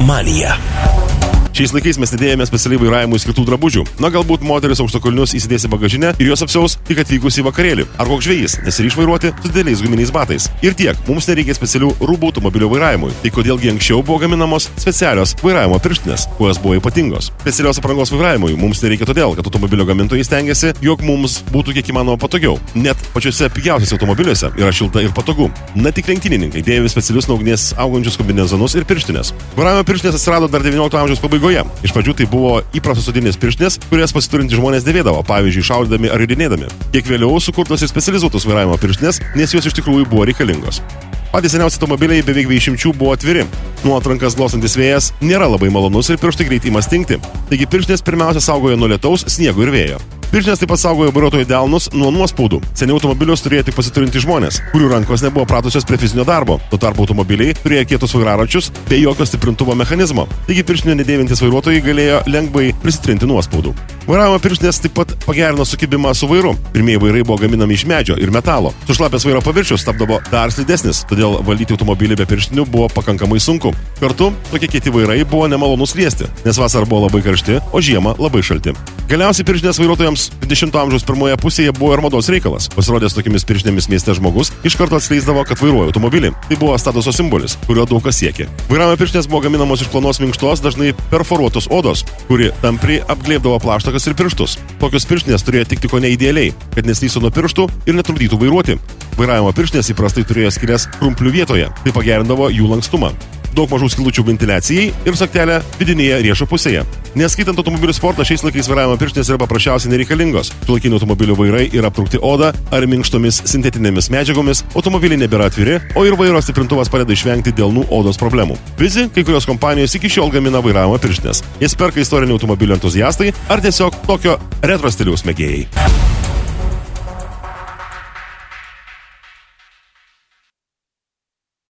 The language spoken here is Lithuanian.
manija. Šiais laikais mes nedėjome specialiai vairavimui skirtų drabužių. Na, galbūt moteris aukštakulnius įsidės į bagažinę ir juos apsiaus tik atvykus į vakarėlį. Ar koks žvejys nesiryš vairuoti su dideliais guminiais batais. Ir tiek, mums nereikia specialių rūbų automobilio vairavimui. Tai kodėlgi anksčiau buvo gaminamos specialios vairavimo pirštinės, kurios buvo ypatingos. Specialios aprangos vairavimui mums nereikia todėl, kad automobilio gamintojai stengiasi, jog mums būtų kiek įmanoma patogiau. Net pačiuose pigiausiuose automobiliuose yra šilta ir patogu. Na, tik lenktynininkai dėvi specialius nuo ugnies augančius kombinezonus ir pirštinės. Vairavimo pirštinės atsirado dar 19 amžiaus pabaigoje. Iš pradžių tai buvo įprastos odinės pirštinės, kurias pasiturinti žmonės dėvėdavo, pavyzdžiui, šaudydami ar ridinėdami. Kiek vėliau sukurtos ir specializuotos vairavimo pirštinės, nes jos iš tikrųjų buvo reikalingos. Patys seniausi automobiliai beveik be išimčių buvo atviri. Nuolat rankas glostantis vėjas nėra labai malonus ir pirštai greit ima stingti. Taigi pirštinės pirmiausia saugojo nuo lietaus, sniego ir vėjo. Pirštinės taip pat saugojo vairuotojų delnus nuo nuospaudų. Seniau automobilius turėjo tik pasiturinti žmonės, kurių rankos nebuvo pratusios prie fizinio darbo. Tuo tarpu automobiliai turėjo kietus vairaračius bei jokio stiprintuvo mechanizmo. Taigi pirštinių nedėvintys vairuotojai galėjo lengvai prisitrinti nuospaudų. Vairavimo pirštinės taip pat pagerino sukibimą su vairu. Pirmieji vairai buvo gaminami iš medžio ir metalo. Sušlapęs vairo paviršius tapdavo dar slidesnis, todėl valdyti automobilį be pirštinių buvo pakankamai sunku. Kartu tokie kieti vairai buvo nemalonus liesti, nes vasarą buvo labai karšti, o žiemą labai šalti. Galiausiai pirštinės vairuotojams 20 amžiaus pirmoje pusėje buvo ir mados reikalas. Pasirodęs tokiamis pirštinėmis mieste žmogus iš karto atskleisdavo, kad vairuoja automobilį. Tai buvo statuso simbolis, kurio daug kas siekė. Vairavimo pirštinės buvo gaminamos iš plonos minkštos, dažnai perforuotos odos, kuri tampriai apglėbdavo plaštakas ir pirštus. Tokios pirštinės turėjo tikti kone idealiai, kad neslystų nuo pirštų ir netrukdytų vairuoti. Vairavimo pirštinės įprastai turėjo skylės krumplių vietoje, tai pagerindavo jų lankstumą. Daug mažų skylučių ventiliacijai ir saktelė vidinėje riešo pusėje. Neskaitant automobilių sportą, šiais laikais vairavimo pirštinės yra paprasčiausiai nereikalingos. Šiuolaikinių automobilių vairai yra aptraukti oda ar minkštomis sintetinėmis medžiagomis, automobiliai nebėra atviri, o ir vairo stiprintuvas padeda išvengti delnų odos problemų. Visi, kai kurios kompanijos iki šiol gamina vairavimo pirštinės. Jas perka istorinių automobilių entuziastai ar tiesiog tokio retro stiliaus mėgėjai.